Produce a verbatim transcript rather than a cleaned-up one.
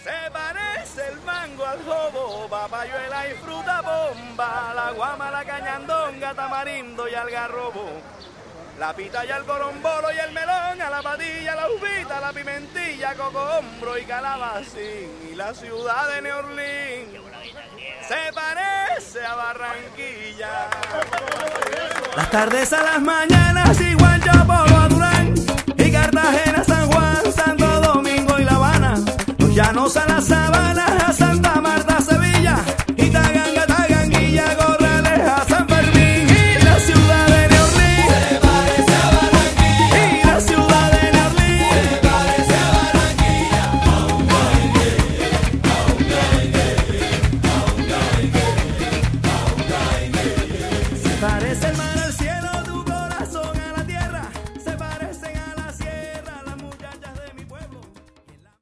Se parece el mango al jobo, papayuela y fruta bomba, la guama, la cañandonga, tamarindo y algarrobo, la pita y el corombolo y el melón, a la patilla, la uvita, la pimentilla, cocombro y calabacín, y la ciudad de New Orleans se parece a Barranquilla. Las tardes a las mañanas igual Polo a Durán, y Cartagena, San Juan, Santo Domingo y La Habana, los llanos a la sabana,